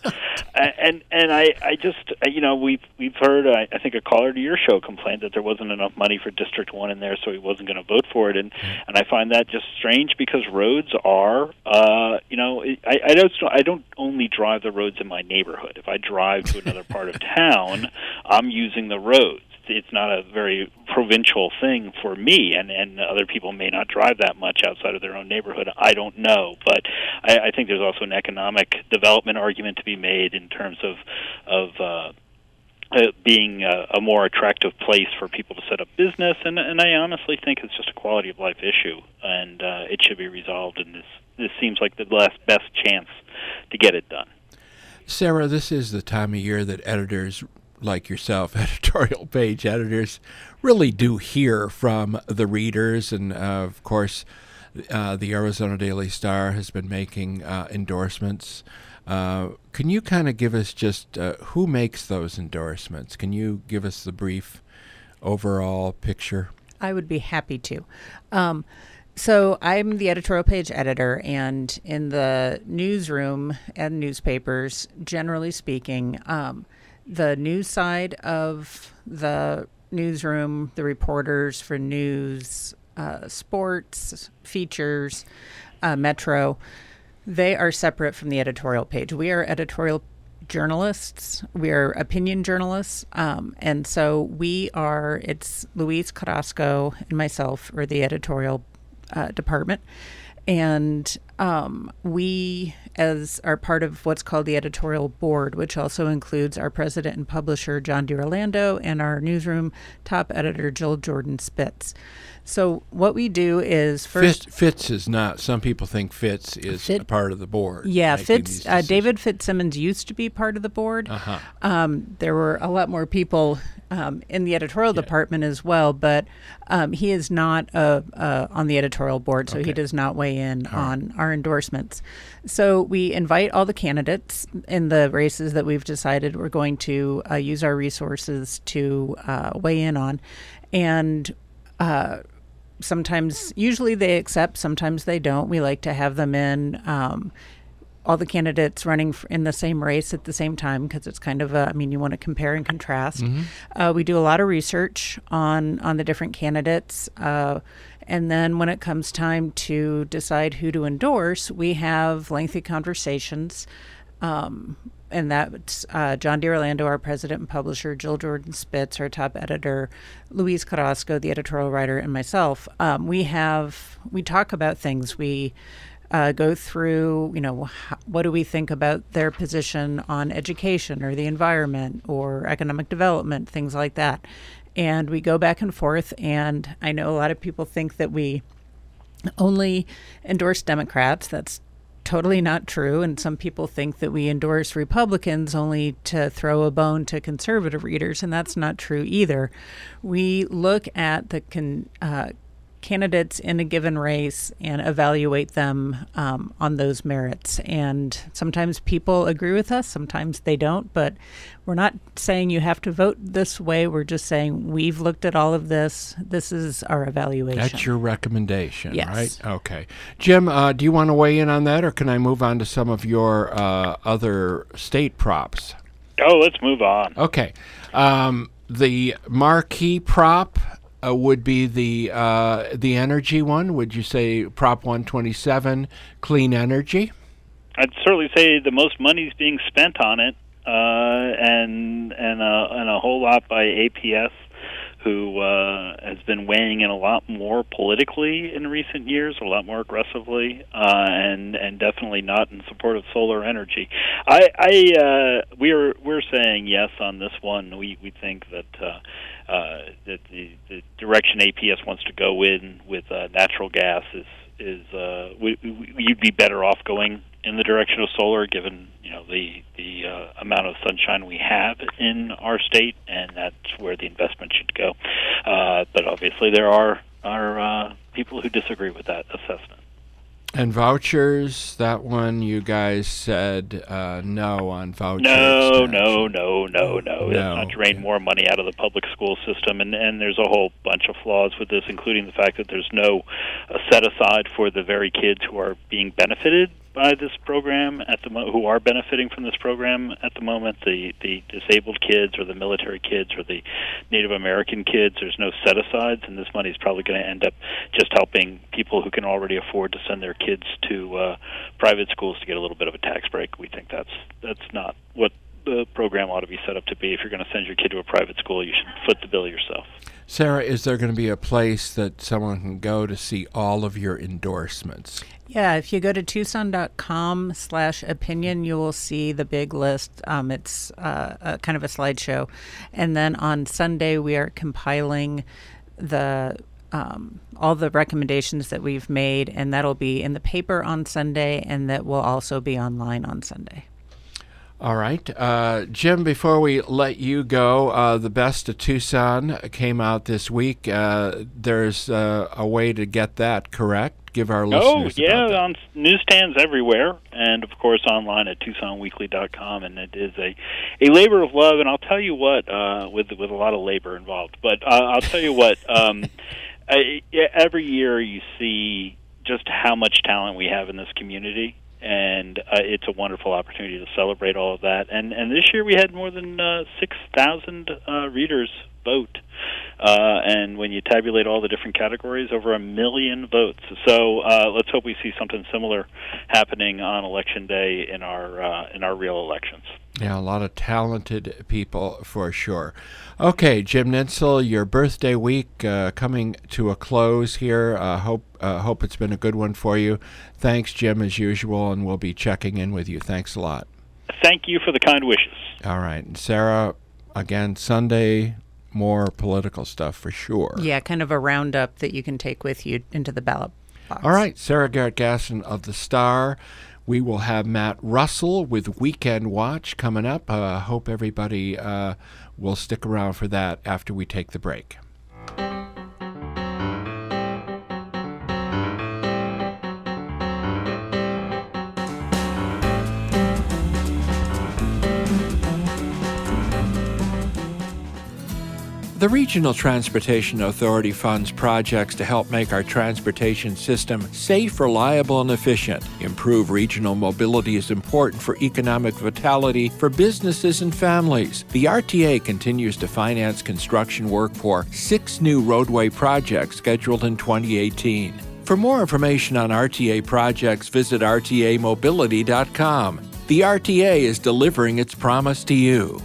and and I, I just you know we've we've heard I, I think a caller to your show complained that there wasn't enough money for District One in there, so he wasn't going to vote for it. And and I find that just strange because roads are uh, you know I, I don't I don't only drive the roads in my neighborhood. If I drive to another part of town, I'm using the roads. It's not a very provincial thing for me, and, and other people may not drive that much outside of their own neighborhood. I don't know, but I, I think there's also an economic development argument to be made in terms of of uh, uh, being a, a more attractive place for people to set up business, and, and I honestly think it's just a quality of life issue, and uh, it should be resolved. And this this seems like the last best chance to get it done. Sarah, this is the time of year that editors like yourself, editorial page editors, really do hear from the readers. And, uh, of course, uh, the Arizona Daily Star has been making uh, endorsements. Uh, can you kind of give us just uh, who makes those endorsements? Can you give us the brief overall picture? I would be happy to. Um, so I'm the editorial page editor, and in the newsroom and newspapers, generally speaking, um, the news side of the newsroom, the reporters for news, uh, sports, features, uh, Metro, they are separate from the editorial page. We are editorial journalists. We are opinion journalists. Um, and so we are, it's Luis Carrasco and myself are the editorial uh, department. And um, we, as are part of what's called the editorial board, which also includes our president and publisher, John DiRolando, and our newsroom top editor, Jill Jordan Spitz. So what we do is first... Fitz, Fitz is not. Some people think Fitz is Fit, a part of the board. Yeah, Fitz. Uh, David Fitzsimmons used to be part of the board. Uh-huh. Um, there were a lot more people um, in the editorial yeah. department as well, but um, he is not uh, uh, on the editorial board, so okay. he does not weigh in all on right. our endorsements. So we invite all the candidates in the races that we've decided we're going to uh, use our resources to uh, weigh in on, and uh, sometimes, usually they accept, sometimes they don't. We like to have them in, um, all the candidates running in the same race at the same time, because it's kind of a, I mean, you want to compare and contrast. Mm-hmm. Uh, we do a lot of research on, on the different candidates. Uh, and then when it comes time to decide who to endorse, we have lengthy conversations. Um, and that's uh, John DiRolando, our president and publisher, Jill Jordan Spitz, our top editor, Luis Carrasco, the editorial writer, and myself. Um, we have, we talk about things. We uh, go through, you know, how, what do we think about their position on education or the environment or economic development, things like that. And we go back and forth, and I know a lot of people think that we only endorse Democrats. That's totally not true, and some people think that we endorse Republicans only to throw a bone to conservative readers, and that's not true either. We look at the con, uh, candidates in a given race and evaluate them um, on those merits. And sometimes people agree with us, sometimes they don't, but we're not saying you have to vote this way. We're just saying we've looked at all of this. This is our evaluation. That's your recommendation, yes. right? Okay. Jim, uh, do you want to weigh in on that, or can I move on to some of your uh, other state props? Oh, let's move on. Okay. Um, the marquee prop Uh, would be the uh, the energy one. Would you say Prop one twenty-seven, clean energy? I'd certainly say the most money is being spent on it, uh, and and a, and a whole lot by A P S, who uh, has been weighing in a lot more politically in recent years, a lot more aggressively, uh, and and definitely not in support of solar energy. I, I uh, we're we're saying yes on this one. We we think that. Uh, Uh, that the, the direction A P S wants to go in with uh, natural gas is is uh, we, we, you'd be better off going in the direction of solar, given you know the the uh, amount of sunshine we have in our state, and that's where the investment should go. Uh, but obviously, there are are uh, people who disagree with that assessment. And vouchers, that one you guys said uh, no on vouchers. No, no, no, no, no. No. It's not drain more money out of the public school system, and, and there's a whole bunch of flaws with this, including the fact that there's no uh, set aside for the very kids who are being benefited by this program at the mo- who are benefiting from this program at the moment, the the disabled kids or the military kids or the Native American kids. There's no set asides, and this money is probably going to end up just helping people who can already afford to send their kids to uh, private schools to get a little bit of a tax break. We think that's that's not what the program ought to be set up to be. If you're going to send your kid to a private school, you should foot the bill yourself. Sarah, is there going to be a place that someone can go to see all of your endorsements? Yeah, if you go to tucson.com slash opinion, you will see the big list. Um, it's uh, a, kind of a slideshow. And then on Sunday, we are compiling the um, all the recommendations that we've made, and that'll be in the paper on Sunday, and that will also be online on Sunday. All right. Uh, Jim, before we let you go, uh, The Best of Tucson came out this week. Uh, there's uh, a way to get that, correct? Give our listeners Oh, yeah, about that. on newsstands everywhere, and, of course, online at tucson weekly dot com, and it is a, a labor of love, and I'll tell you what, uh, with with a lot of labor involved, but uh, I'll tell you what, um, I, every year you see just how much talent we have in this community, and uh, it's a wonderful opportunity to celebrate all of that. And and this year we had more than uh, six thousand uh, readers vote. Uh, and when you tabulate all the different categories, over a million votes. So uh, let's hope we see something similar happening on Election Day in our uh, in our real elections. Yeah, a lot of talented people for sure. Okay, Jim Nitzel, your birthday week uh, coming to a close here. Uh, hope uh, hope it's been a good one for you. Thanks, Jim, as usual, and we'll be checking in with you. Thanks a lot. Thank you for the kind wishes. All right, and Sarah, again, Sunday, more political stuff for sure. Yeah, kind of a roundup that you can take with you into the ballot box. All right, Sarah Garrett Gasson of The Star. We will have Matt Russell with Weekend Watch coming up. I uh, hope everybody uh, will stick around for that after we take the break. The Regional Transportation Authority funds projects to help make our transportation system safe, reliable, and efficient. Improve regional mobility is important for economic vitality for businesses and families. The R T A continues to finance construction work for six new roadway projects scheduled in twenty eighteen. For more information on R T A projects, visit r t a mobility dot com. The R T A is delivering its promise to you.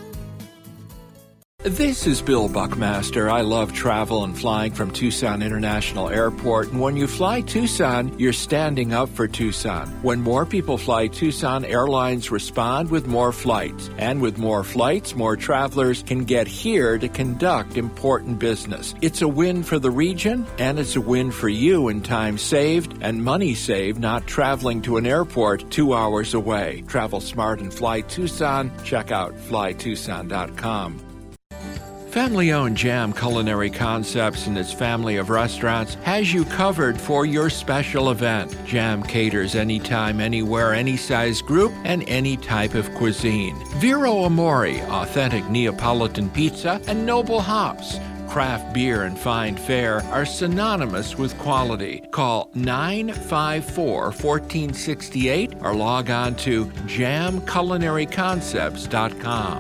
This is Bill Buckmaster. I love travel and flying from Tucson International Airport. And when you fly Tucson, you're standing up for Tucson. When more people fly Tucson, airlines respond with more flights. And with more flights, more travelers can get here to conduct important business. It's a win for the region, and it's a win for you in time saved and money saved not traveling to an airport two hours away. Travel smart and fly Tucson. Check out fly tucson dot com. Family-owned Jam Culinary Concepts and its family of restaurants has you covered for your special event. Jam caters anytime, anywhere, any size group, and any type of cuisine. Vero Amore, authentic Neapolitan pizza, and Noble Hops. Craft beer and fine fare are synonymous with quality. Call nine five four, one four six eight or log on to jam culinary concepts dot com.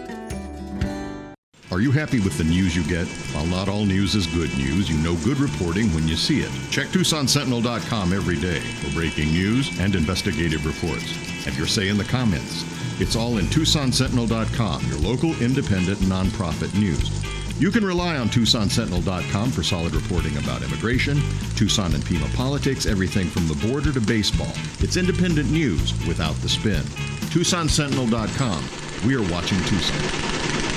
Are you happy with the news you get? While not all news is good news, you know good reporting when you see it. Check tucson sentinel dot com every day for breaking news and investigative reports. Have your say in the comments. It's all in tucson sentinel dot com, your local independent nonprofit news. You can rely on tucson sentinel dot com for solid reporting about immigration, Tucson and Pima politics, everything from the border to baseball. It's independent news without the spin. tucson sentinel dot com. We are watching Tucson.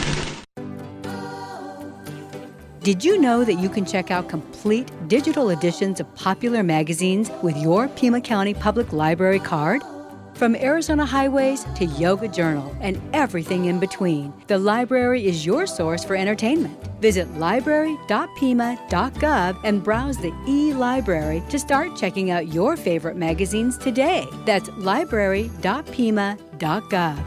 Did you know that you can check out complete digital editions of popular magazines with your Pima County Public Library card? From Arizona highways to Yoga Journal and everything in between, the library is your source for entertainment. Visit library dot pima dot gov and browse the e-library to start checking out your favorite magazines today. That's library dot pima dot gov.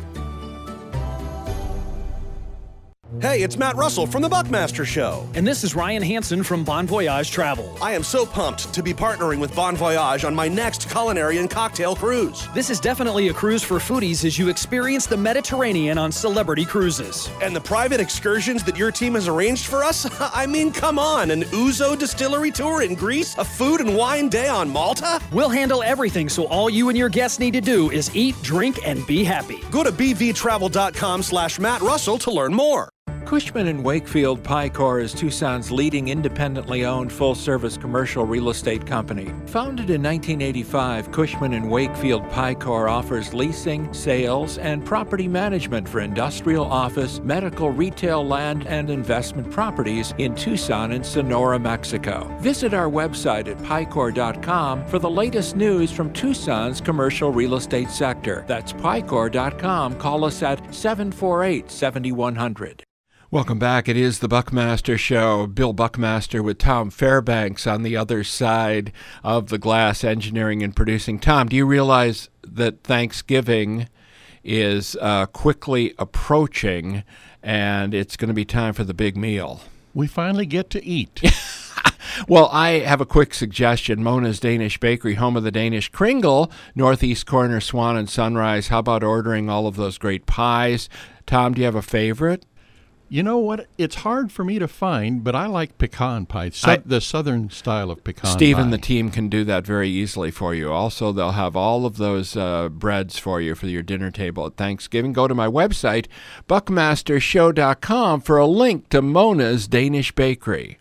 Hey, it's Matt Russell from the Buckmaster Show. And this is Ryan Hansen from Bon Voyage Travel. I am so pumped to be partnering with Bon Voyage on my next culinary and cocktail cruise. This is definitely a cruise for foodies as you experience the Mediterranean on Celebrity Cruises. And the private excursions that your team has arranged for us? I mean, come on, an Ouzo distillery tour in Greece? A food and wine day on Malta? We'll handle everything, so all you and your guests need to do is eat, drink, and be happy. Go to b v travel dot com slash Matt Russell to learn more. Cushman and Wakefield Picor is Tucson's leading independently owned full-service commercial real estate company. Founded in nineteen eighty-five, Cushman and Wakefield Picor offers leasing, sales, and property management for industrial, office, medical, retail, land, and investment properties in Tucson and Sonora, Mexico. Visit our website at picor dot com for the latest news from Tucson's commercial real estate sector. That's picor dot com. Call us at seven four eight, seven one zero zero. Welcome back. It is the Buckmaster Show. Bill Buckmaster with Tom Fairbanks on the other side of the glass, engineering and producing. Tom, do you realize that Thanksgiving is uh, quickly approaching and it's going to be time for the big meal? We finally get to eat. Well, I have a quick suggestion. Mona's Danish Bakery, home of the Danish Kringle, Northeast Corner, Swan and Sunrise. How about ordering all of those great pies? Tom, do you have a favorite? You know what? It's hard for me to find, but I like pecan pie, so, I, the southern style of pecan Steve pie. and the team can do that very easily for you. Also, they'll have all of those uh, breads for you for your dinner table at Thanksgiving. Go to my website, buckmaster show dot com, for a link to Mona's Danish Bakery.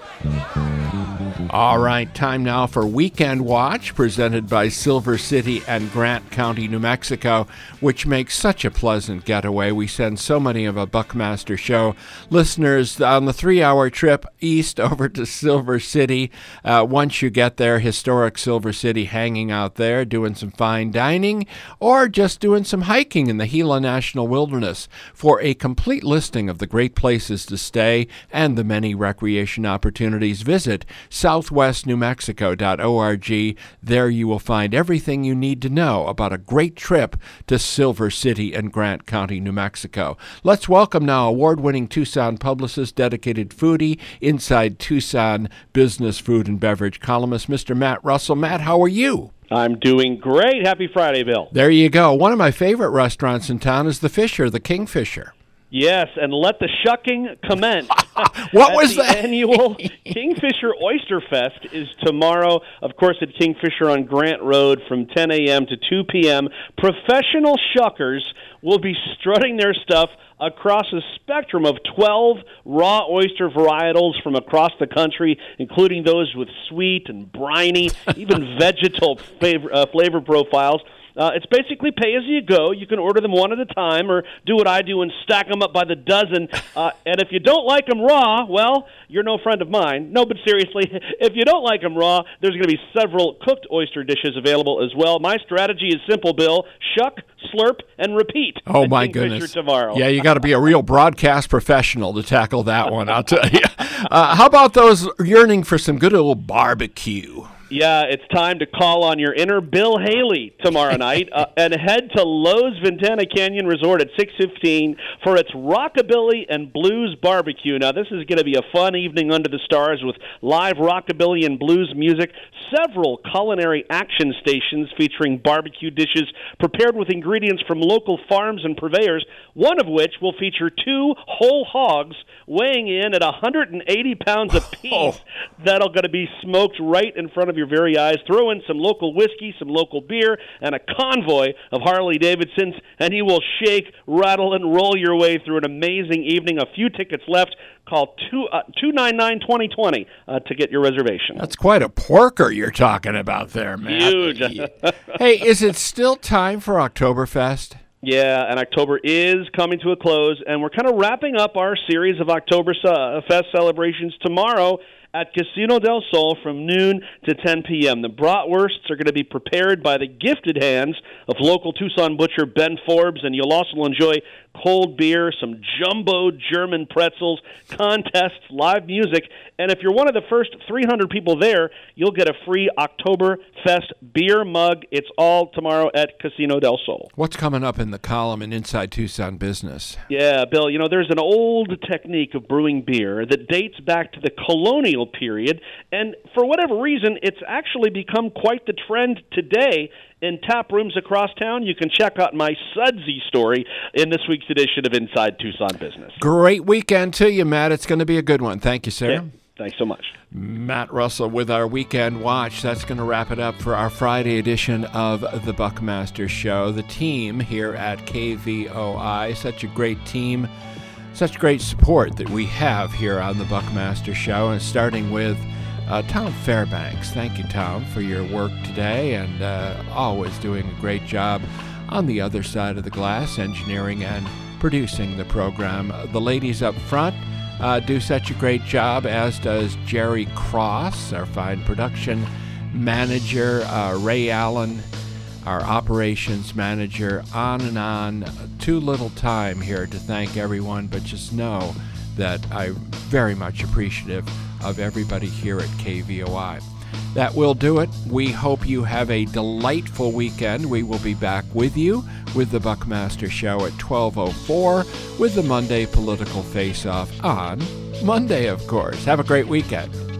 All right, time now for Weekend Watch, presented by Silver City and Grant County, New Mexico, which makes such a pleasant getaway. We send so many of a Buckmaster Show listeners on the three-hour trip east over to Silver City. Uh, once you get there, historic Silver City, hanging out there, doing some fine dining, or just doing some hiking in the Gila National Wilderness. For a complete listing of the great places to stay and the many recreation opportunities, visit southwest new mexico dot org. There you will find everything you need to know about a great trip to Silver City and Grant County, New Mexico. Let's welcome now award-winning Tucson publicist, dedicated foodie, Inside Tucson business, food, and beverage columnist, Mister Matt Russell. Matt, how are you? I'm doing great. Happy Friday, Bill. There you go. One of my favorite restaurants in town is the Fisher, the Kingfisher. Yes, and let the shucking commence. What was the that? Annual Kingfisher Oyster Fest is tomorrow, of course, at Kingfisher on Grant Road from ten a.m. to two p.m. Professional shuckers will be strutting their stuff across a spectrum of twelve raw oyster varietals from across the country, including those with sweet and briny, even vegetal flavor, uh, flavor profiles. Uh, it's basically pay as you go. You can order them one at a time or do what I do and stack them up by the dozen. Uh, and if you don't like them raw, well, you're no friend of mine. No, but seriously, if you don't like them raw, there's going to be several cooked oyster dishes available as well. My strategy is simple, Bill. Shuck, slurp, and repeat. Oh, my goodness. Tomorrow. Yeah, you got to be a real broadcast professional to tackle that one, I'll tell you. Uh, how about those yearning for some good old barbecue? Yeah, it's time to call on your inner Bill Haley tomorrow night uh, and head to Lowe's Ventana Canyon Resort at six fifteen for its Rockabilly and Blues Barbecue. Now, this is going to be a fun evening under the stars with live rockabilly and blues music, several culinary action stations featuring barbecue dishes prepared with ingredients from local farms and purveyors, one of which will feature two whole hogs weighing in at one hundred eighty pounds apiece oh. that are going to be smoked right in front of your very eyes. Throw in some local whiskey, some local beer, and a convoy of Harley-Davidsons, and you will shake, rattle, and roll your way through an amazing evening. A few tickets left. Call two nine nine, two oh two oh uh, to get your reservation. That's quite a porker you're talking about there, man. Huge. Hey, is it still time for Oktoberfest? Yeah, and October is coming to a close, and we're kind of wrapping up our series of October uh, Fest celebrations tomorrow at Casino del Sol from noon to ten p.m. The bratwursts are going to be prepared by the gifted hands of local Tucson butcher Ben Forbes, and you'll also enjoy cold beer, some jumbo German pretzels, contests, live music, and if you're one of the first three hundred people there, you'll get a free Oktoberfest beer mug. It's all tomorrow at Casino del Sol. What's coming up in the column in Inside Tucson Business? Yeah, Bill, you know, there's an old technique of brewing beer that dates back to the colonial period, and for whatever reason, it's actually become quite the trend today in tap rooms across town. You can check out my Sudsy story in this week's edition of Inside Tucson Business. Great weekend to you, Matt. It's going to be a good one. Thank you, sir. Yeah, thanks so much. Matt Russell with our Weekend Watch. That's going to wrap it up for our Friday edition of the Buckmaster Show. The team here at K V O I, such a great team, such great support that we have here on the Buckmaster Show, and starting with Uh, Tom Fairbanks. Thank you, Tom, for your work today, and uh, always doing a great job on the other side of the glass, engineering and producing the program. The ladies up front uh, do such a great job, as does Jerry Cross, our fine production manager, uh, Ray Allen, our operations manager. On and on. Too little time here to thank everyone, but just know that I'm very much appreciative of everybody here at K V O I. That will do it. We hope you have a delightful weekend. We will be back with you with the Buckmaster Show at twelve oh four with the Monday Political Face-Off on Monday, of course. Have a great weekend.